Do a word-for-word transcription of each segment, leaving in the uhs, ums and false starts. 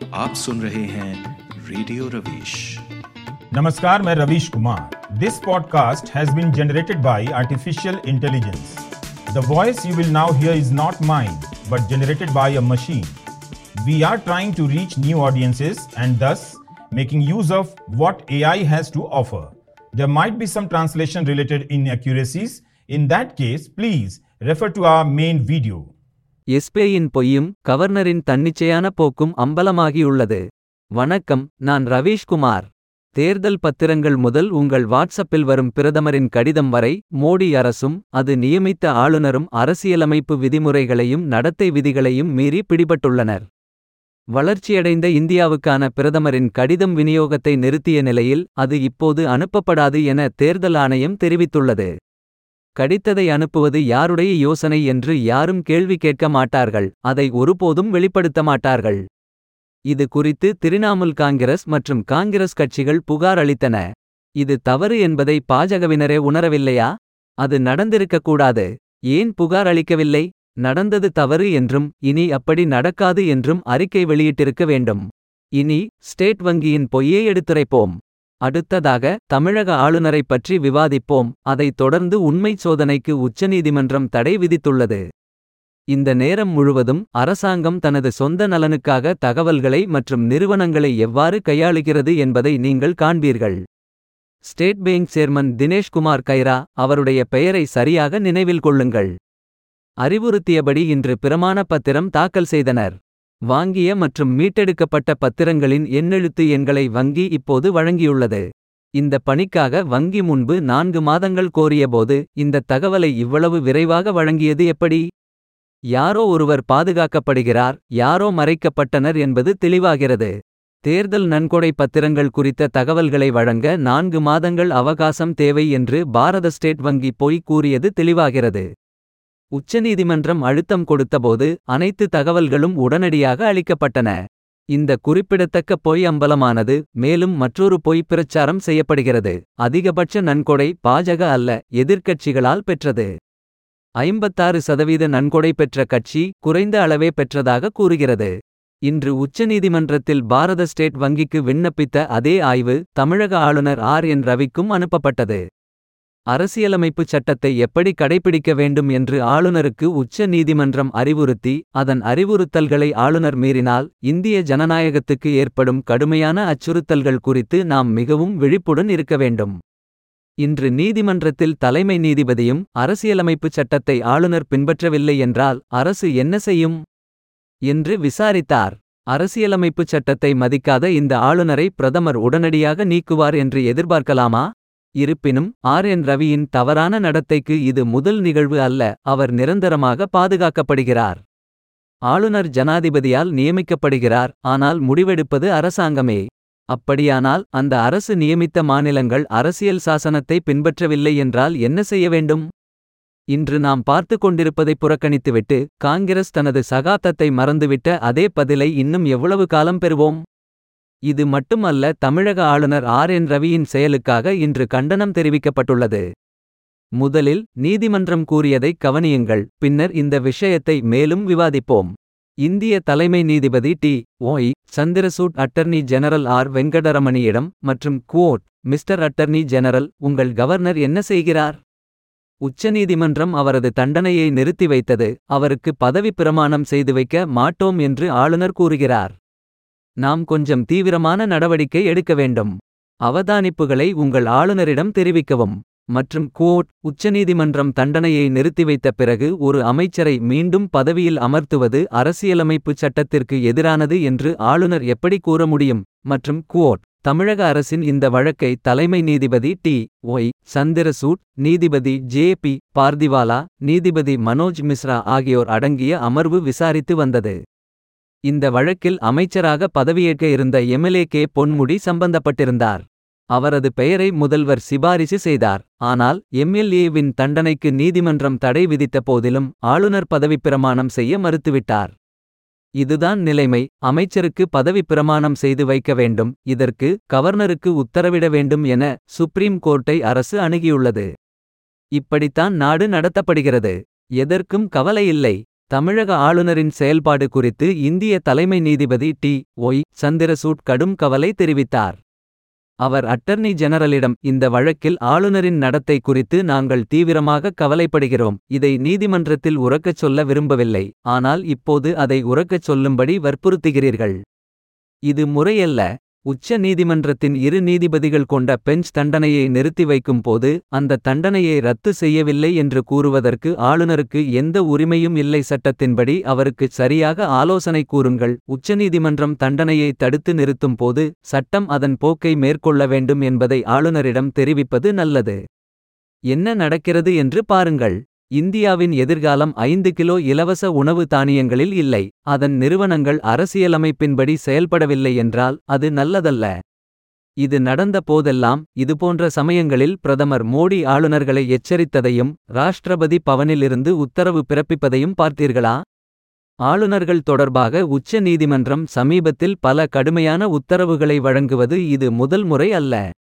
आप सुन रहे हैं रेडियो रवीश। नमस्कार, मैं Ravish Kumar. This podcast has been generated by artificial intelligence. The voice you will now hear is not mine but generated by a machine. We are trying to reach new audiences and thus making use of what A I has to offer. There might be some translation related inaccuracies. In that case, please refer to our main video. எஸ்பிஐயின் பொய்யும் கவர்னரின் தன்னிச்சையான போக்கும் அம்பலமாகியுள்ளது. வணக்கம், நான் ரவீஷ் குமார். தேர்தல் பத்திரங்கள் முதல் உங்கள் வாட்ஸ்அப்பில் வரும் பிரதமரின் கடிதம் வரை மோடி அரசும் அது நியமித்த ஆளுநரும் அரசியலமைப்பு விதிமுறைகளையும் நடத்தை விதிகளையும் மீறி பிடிபட்டுள்ளனர். வளர்ச்சியடைந்த இந்தியாவுக்கான பிரதமரின் கடிதம் விநியோகத்தை நிறுத்திய நிலையில் அது இப்போது அனுப்பப்படாது என தேர்தல் ஆணையம் தெரிவித்துள்ளது. கடிதத்தை அனுப்புவது யாருடைய யோசனை என்று யாரும் கேள்வி கேட்க மாட்டார்கள், அதை ஒருபோதும் வெளிப்படுத்த மாட்டார்கள். இது குறித்து திரிணாமுல் காங்கிரஸ் மற்றும் காங்கிரஸ் கட்சிகள் புகார் அளித்தன. இது தவறு என்பதை பாஜகவினரே உணரவில்லையா? அது நடந்திருக்கக்கூடாது. ஏன் புகார் அளிக்கவில்லை? நடந்தது தவறு என்றும் இனி அப்படி நடக்காது என்றும் அறிக்கை வெளியிட்டிருக்க வேண்டும். இனி ஸ்டேட் வங்கியின் பொய்யை எடுத்துரைப்போம். அடுத்ததாக தமிழக ஆளுநரை பற்றி விவாதிப்போம். அதைத் தொடர்ந்து உண்மை சோதனைக்கு உச்சநீதிமன்றம் தடை விதித்துள்ளது. இந்த நேரம் முழுவதும் அரசாங்கம் தனது சொந்த நலனுக்காக தகவல்களை மற்றும் நிறுவனங்களை எவ்வாறு கையாளுகிறது என்பதை நீங்கள் காண்பீர்கள். State bank chairman Dinesh Kumar Khara, அவருடைய பெயரை சரியாக நினைவில் கொள்ளுங்கள். அறிவுறுத்தியபடி இன்று பிரமாண பத்திரம் தாக்கல் செய்தனர். வாங்கிய மற்றும் மீட்டெடுக்கப்பட்ட பத்திரங்களின் எண்ணெழுத்து எண்களை வங்கி இப்போது வழங்கியுள்ளது. இந்த பணிக்காக வங்கி முன்பு நான்கு மாதங்கள் கோரியபோது இந்த தகவலை இவ்வளவு விரைவாக வழங்கியது எப்படி? யாரோ ஒருவர் பாதுகாக்கப்படுகிறார், யாரோ மறைக்கப்பட்டனர் என்பது தெளிவாகிறது. தேர்தல் நன்கொடை பத்திரங்கள் குறித்த தகவல்களை வழங்க நான்கு மாதங்கள் அவகாசம் தேவை என்று பாரத ஸ்டேட் வங்கி பொய் கூறியது தெளிவாகிறது. உச்சநீதிமன்றம் அழுத்தம் கொடுத்தபோது அனைத்து தகவல்களும் உடனடியாக அளிக்கப்பட்டன. இந்த குறிப்பிடத்தக்க பொய் அம்பலமானது. மேலும் மற்றொரு பொய் பிரச்சாரம் செய்யப்படுகிறது. அதிகபட்ச நன்கொடை பாஜக அல்ல, எதிர்க்கட்சிகளால் பெற்றது. ஐம்பத்தாறு சதவீத நன்கொடை பெற்ற கட்சி குறைந்த அளவே பெற்றதாக கூறுகிறது. இன்று உச்சநீதிமன்றத்தில் பாரத ஸ்டேட் வங்கிக்கு விண்ணப்பித்த அதே ஆய்வு தமிழக ஆளுநர் ஆர் என் ரவிக்கும் அனுப்பப்பட்டது. அரசியலமைப்பு சட்டத்தை எப்படி கடைபிடிக்க வேண்டும் என்று ஆளுநருக்கு உச்ச நீதிமன்றம் அறிவுறுத்தி, அதன் அறிவுறுத்தல்களை ஆளுநர் மீறினால் இந்திய ஜனநாயகத்துக்கு ஏற்படும் கடுமையான அச்சுறுத்தல்கள் குறித்து நாம் மிகவும் விழிப்புடன் இருக்க வேண்டும். இன்று நீதிமன்றத்தில் தலைமை நீதிபதியும் அரசியலமைப்பு சட்டத்தை ஆளுநர் பின்பற்றவில்லை என்றால் அரசு என்ன செய்யும் என்று விசாரித்தார். அரசியலமைப்பு சட்டத்தை மதிக்காத இந்த ஆளுநரை பிரதமர் உடனடியாக நீக்குவார் என்று எதிர்பார்க்கலாமா? இருப்பினும் ஆர் என் ரவியின் தவறான நடத்தைக்கு இது முதல் நிகழ்வு அல்ல. அவர் நிரந்தரமாக பாதுகாக்கப்படுகிறார். ஆளுநர் ஜனாதிபதியால் நியமிக்கப்படுகிறார், ஆனால் முடிவெடுப்பது அரசாங்கமே. அப்படியானால் அந்த அரசு நியமித்த மாநிலங்கள் அரசியல் சாசனத்தை பின்பற்றவில்லை என்றால் என்ன செய்ய வேண்டும்? இன்று நாம் பார்த்து கொண்டிருப்பதை புறக்கணித்துவிட்டு காங்கிரஸ் தனது சகாப்தத்தை மறந்துவிட்ட அதே பதிலை இன்னும் எவ்வளவு காலம் பெறுவோம்? இது மட்டுமல்ல, தமிழக ஆளுநர் ஆர் என் ரவியின் செயலுக்காக இன்று கண்டனம் தெரிவிக்கப்பட்டுள்ளது. முதலில் நீதிமன்றம் கூறியதை கவனியுங்கள், பின்னர் இந்த விஷயத்தை மேலும் விவாதிப்போம். இந்திய தலைமை நீதிபதி D Y Chandrachud attorney general R வெங்கடரமணியிடம் மற்றும் குவோட், மிஸ்டர் அட்டர்னி ஜெனரல், உங்கள் கவர்னர் என்ன செய்கிறார்? உச்சநீதிமன்றம் அவரது தண்டனையை நிறுத்தி வைத்தது, அவருக்கு பதவி பிரமாணம் செய்து வைக்க மாட்டோம் என்று ஆளுநர் கூறுகிறார். நாம் கொஞ்சம் தீவிரமான நடவடிக்கை எடுக்க வேண்டும். அவதானிப்புகளை உங்கள் ஆளுநரிடம் தெரிவிக்கவும். மற்றும் குவோட், உச்சநீதிமன்றம் தண்டனையை நிறுத்தி வைத்த பிறகு ஒரு அமைச்சரை மீண்டும் பதவியில் அமர்த்துவது அரசியலமைப்பு சட்டத்திற்கு எதிரானது என்று ஆளுநர் எப்படி கூற முடியும்? மற்றும் குவோட், தமிழக அரசின் இந்த வழக்கை தலைமை நீதிபதி டி ஒய் சந்திரசூட், நீதிபதி ஜே பி பார்திவாலா, நீதிபதி மனோஜ் மிஸ்ரா ஆகியோர் அடங்கிய அமர்வு விசாரித்து வந்தது. இந்த வழக்கில் அமைச்சராக பதவியேற்க இருந்த எம்எல்ஏ கே பொன்முடி சம்பந்தப்பட்டிருந்தார். அவரது பெயரை முதல்வர் சிபாரிசு செய்தார். ஆனால் எம்எல்ஏவின் தண்டனைக்கு நீதிமன்றம் தடை விதித்த போதிலும் ஆளுநர் பதவி பிரமாணம் செய்ய மறுத்துவிட்டார். இதுதான் நிலைமை. அமைச்சருக்கு பதவி பிரமாணம் செய்து வைக்க வேண்டும், இதற்கு கவர்னருக்கு உத்தரவிட வேண்டும் என சுப்ரீம் கோர்ட்டை அரசு அணுகியுள்ளது. இப்படித்தான் நாடு நடத்தப்படுகிறது. எதற்கும் கவலையில்லை. தமிழக ஆளுநரின் செயல்பாடு குறித்து இந்திய தலைமை நீதிபதி டி ஒய் சந்திரசூட் கடும் கவலை தெரிவித்தார். அவர் அட்டர்னி ஜெனரலிடம், இந்த வழக்கில் ஆளுநரின் நடத்தை குறித்து நாங்கள் தீவிரமாக கவலைப்படுகிறோம். இதை நீதிமன்றத்தில் உரக்கச் சொல்ல விரும்பவில்லை, ஆனால் இப்போது அதை உரக்கச் சொல்லும்படி வற்புறுத்துகிறீர்கள். இது முறையல்ல. உச்ச நீதிமன்றத்தின் இரு நீதிபதிகள் கொண்ட பெஞ்ச் தண்டனையை நிறுத்தி வைக்கும் போது அந்த தண்டனையை ரத்து செய்யவில்லை என்று கூறுவதற்கு ஆளுநருக்கு எந்த உரிமையும் இல்லை. சட்டத்தின்படி அவருக்கு சரியாக ஆலோசனை கூறுங்கள். உச்சநீதிமன்றம் தண்டனையை தடுத்து நிறுத்தும் போது சட்டம் அதன் போக்கை மேற்கொள்ள வேண்டும் என்பதை ஆளுநரிடம் தெரிவிப்பது நல்லது. என்ன நடக்கிறது என்று பாருங்கள். இந்தியாவின் எதிர்காலம் ஐந்து கிலோ இலவச உணவு தானியங்களில் இல்லை. அதன் நிறுவனங்கள் அரசியலமைப்பின்படி செயல்படவில்லை என்றால் அது நல்லதல்ல. இது நடந்த போதெல்லாம், இதுபோன்ற சமயங்களில் பிரதமர் மோடி ஆளுநர்களை எச்சரித்ததையும் ராஷ்டிரபதி பவனிலிருந்து உத்தரவு பிறப்பிப்பதையும் பார்த்தீர்களா? ஆளுநர்கள் தொடர்பாக உச்ச நீதிமன்றம் சமீபத்தில் பல கடுமையான உத்தரவுகளை வழங்குவது இது முதல் முறை அல்ல.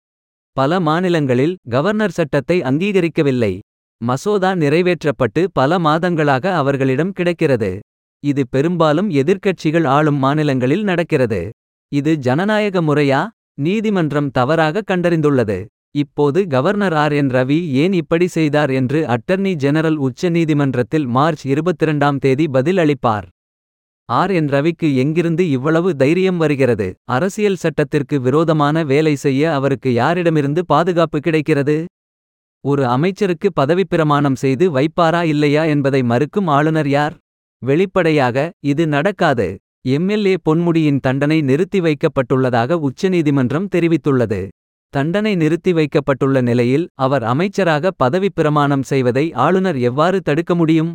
பல மாநிலங்களில் கவர்னர் சட்டத்தை அங்கீகரிக்கவில்லை. மசோதா நிறைவேற்றப்பட்டு பல மாதங்களாக அவர்களிடம் கிடைக்கிறது. இது பெரும்பாலும் எதிர்க்கட்சிகள் ஆளும் மாநிலங்களில் நடக்கிறது. இது ஜனநாயக முறையா? நீதிமன்றம் தவறாக கண்டறிந்துள்ளது. இப்போது கவர்னர் ஆர் என் ரவி ஏன் இப்படி செய்தார் என்று அட்டர்னி ஜெனரல் உச்ச நீதிமன்றத்தில் மார்ச் இருபத்திரண்டாம் தேதி பதில் அளிப்பார். ஆர் என் ரவிக்கு எங்கிருந்து இவ்வளவு தைரியம் வருகிறது? அரசியல் சட்டத்திற்கு விரோதமான வேலை செய்ய அவருக்கு யாரிடமிருந்து பாதுகாப்பு கிடைக்கிறது? ஒரு அமைச்சருக்கு பதவிப்பிரமாணம் செய்து வைப்பாரா இல்லையா என்பதை மறுக்கும் ஆளுநர் யார்? வெளிப்படையாக இது நடக்காது. எம் எல் ஏ பொன்முடியின் தண்டனை நிறுத்தி வைக்கப்பட்டுள்ளதாக உச்சநீதிமன்றம் தெரிவித்துள்ளது. தண்டனை நிறுத்தி வைக்கப்பட்டுள்ள நிலையில் அவர் அமைச்சராக பதவிப்பிரமாணம் செய்வதை ஆளுநர் எவ்வாறு தடுக்க முடியும்?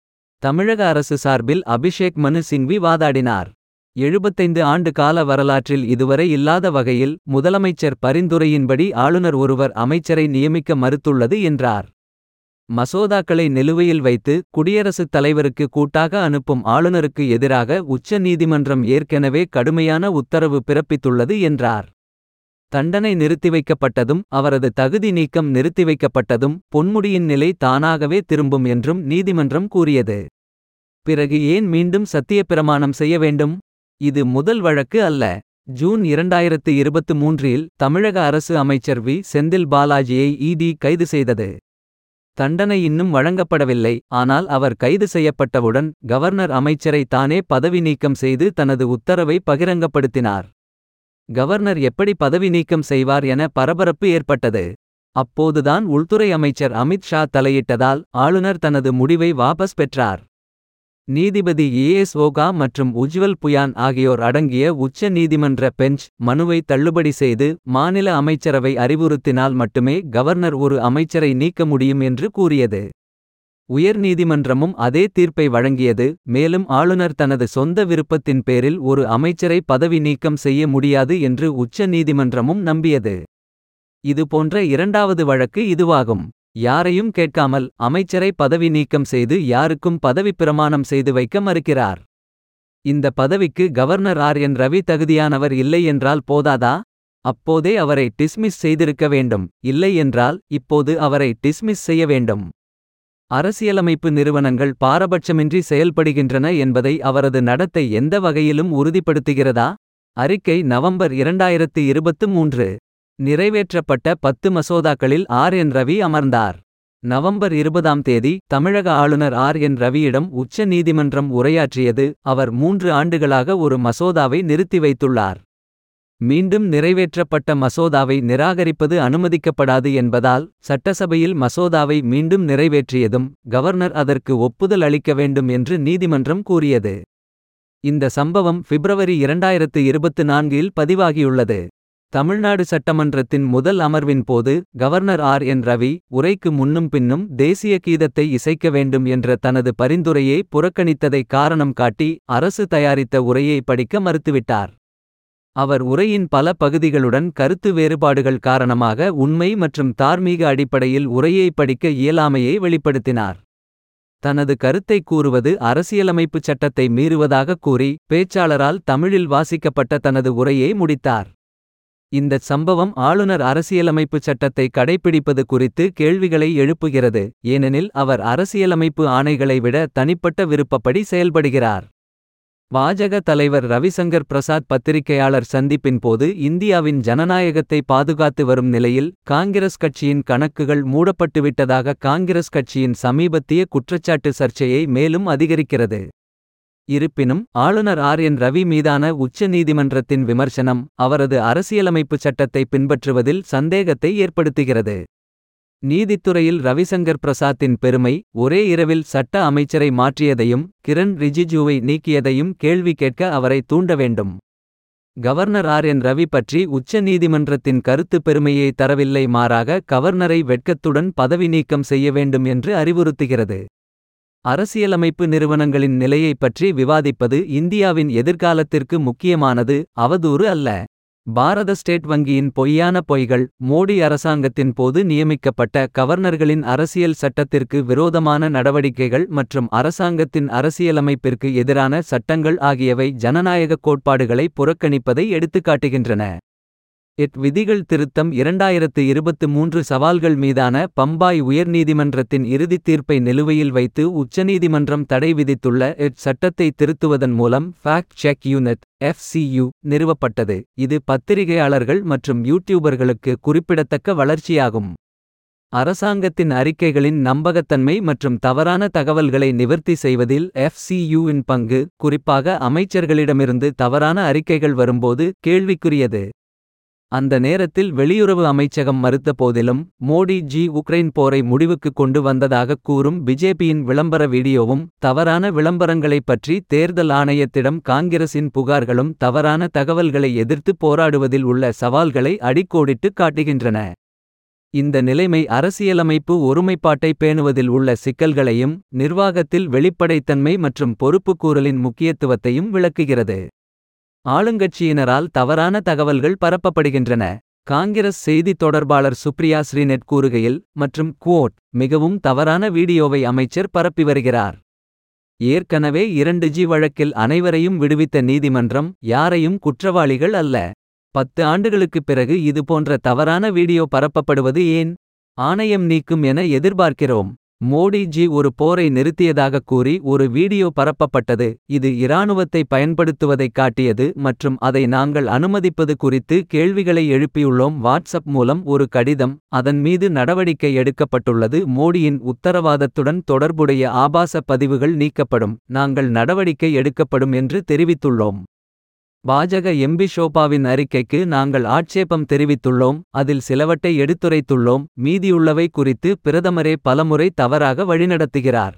தமிழக அரசு சார்பில் அபிஷேக் மனு சிங்வி வாதாடினார். எழுபத்தைந்து ஆண்டு கால வரலாற்றில் இதுவரை இல்லாத வகையில் முதலமைச்சர் பரிந்துரையின்படி ஆளுநர் ஒருவர் அமைச்சரை நியமிக்க மறுத்துள்ளது என்றார். மசோதாக்களை நிலுவையில் வைத்து குடியரசுத் தலைவருக்கு கூட்டாக அனுப்பும் ஆளுநருக்கு எதிராக உச்ச நீதிமன்றம் ஏற்கெனவே கடுமையான உத்தரவு பிறப்பித்துள்ளது என்றார். தண்டனை நிறுத்தி வைக்கப்பட்டதும் அவரது தகுதி நீக்கம் நிறுத்தி வைக்கப்பட்டதும் பொன்முடியின் நிலை தானாகவே திரும்பும் என்றும் நீதிமன்றம் கூறியது. பிறகு ஏன் மீண்டும் சத்தியப்பிரமாணம் செய்ய வேண்டும்? இது முதல் வழக்கு அல்ல. ஜூன் இரண்டாயிரத்து இருபத்து மூன்றில் தமிழக அரசு அமைச்சர் வி செந்தில் பாலாஜியை இடி கைது செய்தது. தண்டனை இன்னும் வழங்கப்படவில்லை. ஆனால் அவர் கைது செய்யப்பட்டவுடன் கவர்னர் அமைச்சரை தானே பதவி நீக்கம் செய்து தனது உத்தரவை பகிரங்கப்படுத்தினார். கவர்னர் எப்படி பதவி நீக்கம் செய்வார் என பரபரப்பு ஏற்பட்டது. அப்போதுதான் உள்துறை அமைச்சர் அமித் ஷா தலையிட்டதால் ஆளுநர் தனது முடிவை வாபஸ் பெற்றார். நீதிபதி ஏ எஸ் ஓகா மற்றும் உஜ்வல் புயான் ஆகியோர் அடங்கிய உச்ச நீதிமன்ற பெஞ்ச் மனுவை தள்ளுபடி செய்து மாநில அமைச்சரவை அறிவுறுத்தினால் மட்டுமே கவர்னர் ஒரு அமைச்சரை நீக்க முடியும் என்று கூறியது. உயர்நீதிமன்றமும் அதே தீர்ப்பை வழங்கியது. மேலும் ஆளுநர் தனது சொந்த விருப்பத்தின் பேரில் ஒரு அமைச்சரை பதவி நீக்கம் செய்ய முடியாது என்று உச்ச நீதிமன்றமும் நம்பியது. இதுபோன்ற இரண்டாவது வழக்கு இதுவாகும். யாரையும் கேட்காமல் அமைச்சரை பதவி நீக்கம் செய்து யாருக்கும் பதவிப்பிரமாணம் செய்து வைக்க மறுக்கிறார். இந்த பதவிக்கு கவர்னர் ஆர் என் ரவி தகுதியானவர் இல்லை என்றால் போதாதா? அப்போதே அவரை டிஸ்மிஸ் செய்திருக்க வேண்டும். இல்லை என்றால் இப்போது அவரை டிஸ்மிஸ் செய்ய வேண்டும். அரசியலமைப்பு நிறுவனங்கள் பாரபட்சமின்றி செயல்படுகின்றன என்பதை அவரது நடத்தை எந்த வகையிலும் உறுதிப்படுத்துகிறதா? அறிக்கை நவம்பர் இரண்டாயிரத்து இருபத்து மூன்று. நிறைவேற்றப்பட்ட பத்து மசோதாக்களில் ஆர் என் ரவி அமர்ந்தார். நவம்பர் இருபதாம் தேதி தமிழக ஆளுநர் ஆர் என் ரவியிடம் உச்ச நீதிமன்றம் உரையாற்றியது. அவர் மூன்று ஆண்டுகளாக ஒரு மசோதாவை நிறுத்தி வைத்துள்ளார். மீண்டும் நிறைவேற்றப்பட்ட மசோதாவை நிராகரிப்பது அனுமதிக்கப்படாது என்பதால் சட்டசபையில் மசோதாவை மீண்டும் நிறைவேற்றியதும் கவர்னர் அதற்கு ஒப்புதல் அளிக்க வேண்டும் என்று நீதிமன்றம் கூறியது. இந்த சம்பவம் பிப்ரவரி இரண்டாயிரத்து இருபத்து நான்கில் பதிவாகியுள்ளது. தமிழ்நாடு சட்டமன்றத்தின் முதல் அமர்வின் போது கவர்னர் ஆர் என் ரவி உரைக்கு முன்னும் பின்னும் தேசிய கீதத்தை இசைக்க வேண்டும் என்ற தனது பரிந்துரையை புறக்கணித்ததை காரணம் காட்டி அரசு தயாரித்த உரையை படிக்க மறுத்துவிட்டார். அவர் உரையின் பல பகுதிகளுடன் கருத்து வேறுபாடுகள் காரணமாக உண்மை மற்றும் தார்மீக அடிப்படையில் உரையை படிக்க இயலாமையை வெளிப்படுத்தினார். தனது கருத்தை கூறுவது அரசியலமைப்புச் சட்டத்தை மீறுவதாக கூறி பேச்சாளரால் தமிழில் வாசிக்கப்பட்ட தனது உரையை முடித்தார். இந்தச் சம்பவம் ஆளுநர் அரசியலமைப்புச் சட்டத்தை கடைப்பிடிப்பது குறித்து கேள்விகளை எழுப்புகிறது, ஏனெனில் அவர் அரசியலமைப்பு ஆணைகளை விட தனிப்பட்ட விருப்பப்படி செயல்படுகிறார். பாஜக தலைவர் ரவிசங்கர் பிரசாத் பத்திரிகையாளர் சந்திப்பின் போது இந்தியாவின் ஜனநாயகத்தை பாதுகாத்து வரும் நிலையில் காங்கிரஸ் கட்சியின் கணக்குகள் மூடப்பட்டுவிட்டதாக காங்கிரஸ் கட்சியின் சமீபத்திய குற்றச்சாட்டு சர்ச்சையை மேலும் அதிகரிக்கிறது. இருப்பினும் ஆளுநர் ஆர் என் ரவி மீதான உச்ச நீதிமன்றத்தின் விமர்சனம் அவரது அரசியலமைப்புச் சட்டத்தை பின்பற்றுவதில் சந்தேகத்தை ஏற்படுத்துகிறது. நீதித்துறையில் ரவிசங்கர் பிரசாத்தின் பெருமை ஒரே இரவில் சட்ட அமைச்சரை மாற்றியதையும் கிரண் ரிஜிஜூவை நீக்கியதையும் கேள்வி கேட்க அவரை தூண்ட வேண்டும். கவர்னர் ஆர் என் ரவி பற்றி உச்ச நீதிமன்றத்தின் கருத்து பெருமையை தரவில்லை, மாறாக கவர்னரை வெட்கத்துடன் பதவி நீக்கம் செய்ய வேண்டும் என்று அறிவுறுத்துகிறது. அரசியலமைப்பு நிறுவனங்களின் நிலையை பற்றி விவாதிப்பது இந்தியாவின் எதிர்காலத்திற்கு முக்கியமானது, அவதூறு அல்ல. பாரத ஸ்டேட் வங்கியின் பொய்யான பொய்கள், மோடி அரசாங்கத்தின் போது நியமிக்கப்பட்ட கவர்னர்களின் அரசியல் சட்டத்திற்கு விரோதமான நடவடிக்கைகள் மற்றும் அரசாங்கத்தின் அரசியலமைப்பிற்கு எதிரான சட்டங்கள் ஆகியவை ஜனநாயக கோட்பாடுகளை புறக்கணிப்பதை எடுத்துக்காட்டுகின்றன. எட் விதிகள் திருத்தம் இரண்டாயிரத்து இருபத்து மூன்று சவால்கள் மீதான பம்பாய் உயர்நீதிமன்றத்தின் இறுதித் தீர்ப்பை நிலுவையில் வைத்து உச்சநீதிமன்றம் தடை விதித்துள்ள எட் சட்டத்தை திருத்துவதன் மூலம் fact check unit F C U நிறுவப்பட்டது. இது பத்திரிகையாளர்கள் மற்றும் யூடியூபர்களுக்கு குறிப்பிடத்தக்க வளர்ச்சியாகும். அரசாங்கத்தின் அறிக்கைகளின் நம்பகத்தன்மை மற்றும் தவறான தகவல்களை நிவர்த்தி செய்வதில் எஃப் சி யூ இன் பங்கு, குறிப்பாக அமைச்சர்களிடமிருந்து தவறான அறிக்கைகள் வரும்போது, கேள்விக்குரியது. அந்த நேரத்தில் வெளியுறவு அமைச்சகம் மறுத்த போதிலும் மோடி ஜி உக்ரைன் போரை முடிவுக்கு கொண்டு வந்ததாகக் கூறும் பிஜேபியின் விளம்பர வீடியோவும் தவறான விளம்பரங்களைப் பற்றி தேர்தல் ஆணையத்திடம் காங்கிரசின் புகார்களும் தவறான தகவல்களை எதிர்த்து போராடுவதில் உள்ள சவால்களை அடிக்கோடிட்டு காட்டுகின்றன. இந்த நிலைமை அரசியலமைப்பு ஒருமைப்பாட்டை பேணுவதில் உள்ள சிக்கல்களையும் நிர்வாகத்தில் வெளிப்படைத்தன்மை மற்றும் பொறுப்புக்கூறலின் முக்கியத்துவத்தையும் விளக்குகிறது. ஆளுங்கட்சியினரால் தவறான தகவல்கள் பரப்பப்படுகின்றன. காங்கிரஸ் செய்தி தொடர்பாளர் சுப்ரியா ஸ்ரீநெட் கூறுகையில், மற்றும் குவோட், மிகவும் தவறான வீடியோவை அமைச்சர் பரப்பி வருகிறார். ஏற்கனவே இரண்டு ஜி வழக்கில் அனைவரையும் விடுவித்த நீதிமன்றம் யாரையும் குற்றவாளிகள் அல்ல. பத்து ஆண்டுகளுக்குப் பிறகு இதுபோன்ற தவறான வீடியோ பரப்பப்படுவது ஏன்? ஆணையம் நீக்கும் என எதிர்பார்க்கிறோம். மோடி ஜி ஒரு போரை நிறுத்தியதாகக் கூறி ஒரு வீடியோ பரப்பப்பட்டது. இது இராணுவத்தை பயன்படுத்துவதைக் காட்டியது மற்றும் அதை நாங்கள் அனுமதிப்பது குறித்து கேள்விகளை எழுப்பியுள்ளோம். வாட்ஸ்அப் மூலம் ஒரு கடிதம், அதன் மீது நடவடிக்கை எடுக்கப்பட்டுள்ளது. மோடியின் உத்தரவாதத்துடன் தொடர்புடைய ஆபாச பதிவுகள் நீக்கப்படும், நாங்கள் நடவடிக்கை எடுக்கப்படும் என்று தெரிவித்துள்ளோம். பாஜக எம்பி ஷோபாவின் அறிக்கைக்கு நாங்கள் ஆட்சேபம் தெரிவித்துள்ளோம், அதில் சிலவற்றை எடுத்துரைத்துள்ளோம், மீதியுள்ளவை குறித்து பிரதமரே பலமுறை தவறாக வழிநடத்துகிறார்.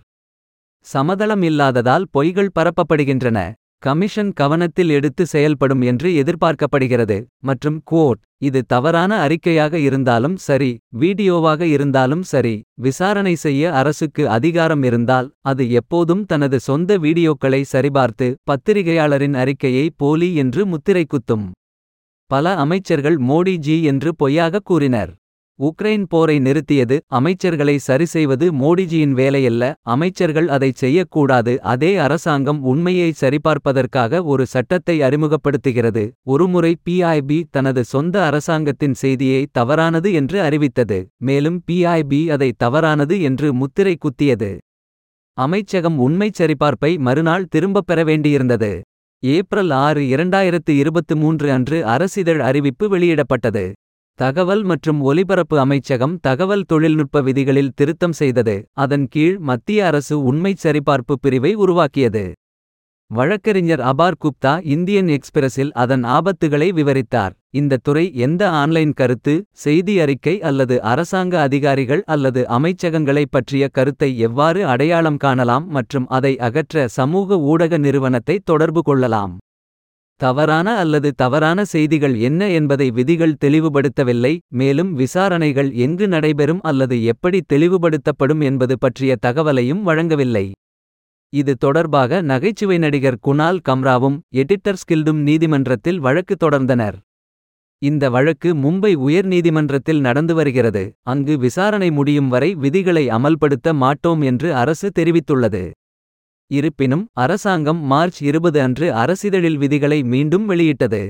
சமதளம் இல்லாததால் பொய்கள் பரப்பப்படுகின்றன. கமிஷன் கவனத்தில் எடுத்து செயல்படும் என்று எதிர்பார்க்கப்படுகிறது. மற்றும் குவோட், இது தவறான அறிக்கையாக இருந்தாலும் சரி, வீடியோவாக இருந்தாலும் சரி, விசாரணை செய்ய அரசுக்கு அதிகாரம் இருந்தால் அது எப்போதும் தனது சொந்த வீடியோக்களை சரிபார்த்து பத்திரிகையாளரின் அறிக்கையை போலி என்று முத்திரை குத்தும். பல அமைச்சர்கள் மோடி ஜி என்று பொய்யாக கூறினர். உக்ரைன் போரை நிறுத்தியது அமைச்சர்களை சரிசெய்வது மோடிஜியின் வேலையல்ல, அமைச்சர்கள் அதைச் செய்யக்கூடாது. அதே அரசாங்கம் உண்மையை சரிபார்ப்பதற்காக ஒரு சட்டத்தை அறிமுகப்படுத்துகிறது. ஒருமுறை பி ஐ பி தனது சொந்த அரசாங்கத்தின் செய்தியை தவறானது என்று அறிவித்தது, மேலும் பி ஐ பி அதை தவறானது என்று முத்திரை குத்தியது. அமைச்சகம் உண்மைச் சரிபார்ப்பை மறுநாள் திரும்பப் பெற வேண்டியிருந்தது. ஏப்ரல் ஆறு இரண்டாயிரத்து இருபத்து மூன்று அன்று அரசிதழ் அறிவிப்பு வெளியிடப்பட்டது. தகவல் மற்றும் ஒலிபரப்பு அமைச்சகம் தகவல் தொழில்நுட்ப விதிகளில் திருத்தம் செய்தது. அதன் கீழ் மத்திய அரசு உண்மைச் சரிபார்ப்பு பிரிவை உருவாக்கியது. வழக்கறிஞர் அபார் குப்தா இந்தியன் எக்ஸ்பிரஸில் அதன் ஆபத்துகளை விவரித்தார். இந்த துறை எந்த ஆன்லைன் கருத்து, செய்தி அறிக்கை அல்லது அரசாங்க அதிகாரிகள் அல்லது அமைச்சகங்களைப் பற்றிய கருத்தை எவ்வாறு அடையாளம் காணலாம் மற்றும் அதை அகற்ற சமூக ஊடக நிறுவனத்தை தொடர்பு கொள்ளலாம். தவறான அல்லது தவறான செய்திகள் என்ன என்பதை விதிகள் தெளிவுபடுத்தவில்லை, மேலும் விசாரணைகள் எங்கு நடைபெறும் அல்லது எப்படி தெளிவுபடுத்தப்படும் என்பது பற்றிய தகவலையும் வழங்கவில்லை. இது தொடர்பாக நகைச்சுவை நடிகர் குனால் கம்ராவும் எடிட்டர்ஸ் கில்டும் நீதிமன்றத்தில் வழக்கு தொடர்ந்தனர். இந்த வழக்கு மும்பை உயர் நீதிமன்றத்தில் நடந்து வருகிறது, அங்கு விசாரணை முடியும் வரை விதிகளை அமல்படுத்த மாட்டோம் என்று அரசு தெரிவித்துள்ளது. இருப்பினும் அரசாங்கம் மார்ச் இருபது அன்று அரசிதழில் விதிகளை மீண்டும் வெளியிட்டது.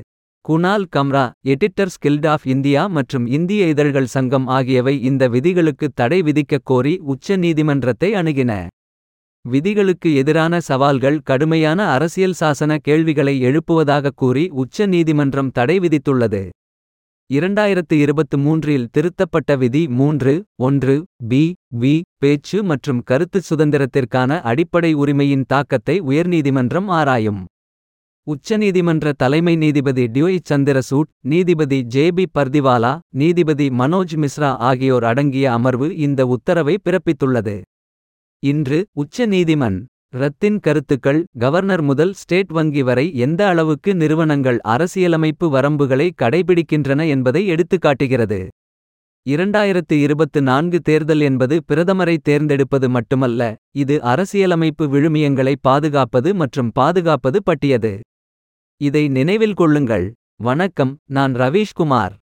Kunal Kamra, editors guild of India மற்றும் இந்திய இதழ்கள் சங்கம் ஆகியவை இந்த விதிகளுக்கு தடை விதிக்கக் கோரி உச்ச நீதிமன்றத்தை அணுகின. விதிகளுக்கு எதிரான சவால்கள் கடுமையான அரசியல் சாசன கேள்விகளை எழுப்புவதாகக் கூறி உச்ச நீதிமன்றம் தடை விதித்துள்ளது. இரண்டாயிரத்து இருபத்து மூன்றில் திருத்தப்பட்ட விதி மூன்று ஒன்று பி வி பேச்சு மற்றும் கருத்து சுதந்திரத்திற்கான அடிப்படை உரிமையின் தாக்கத்தை உயர்நீதிமன்றம் ஆராயும். உச்சநீதிமன்ற தலைமை நீதிபதி டிஒய் சந்திரசூட், நீதிபதி ஜே பி பர்திவாலா, நீதிபதி மனோஜ் மிஸ்ரா ஆகியோர் அடங்கிய அமர்வு இந்த உத்தரவை பிறப்பித்துள்ளது. இன்று உச்ச நீதிமன் ரத்தின் கருத்துக்கள் கவர்னர் முதல் ஸ்டேட் வங்கி வரை எந்த அளவுக்கு நிறுவனங்கள் அரசியலமைப்பு வரம்புகளை கடைபிடிக்கின்றன என்பதை எடுத்துக்காட்டுகிறது. இரண்டாயிரத்து இருபத்து நான்கு தேர்தல் என்பது பிரதமரை தேர்ந்தெடுப்பது மட்டுமல்ல, இது அரசியலமைப்பு விழுமியங்களை பாதுகாப்பது மற்றும் பாதுகாப்பது பற்றியது. இதை நினைவில் கொள்ளுங்கள். வணக்கம், நான் ரவீஷ்குமார்.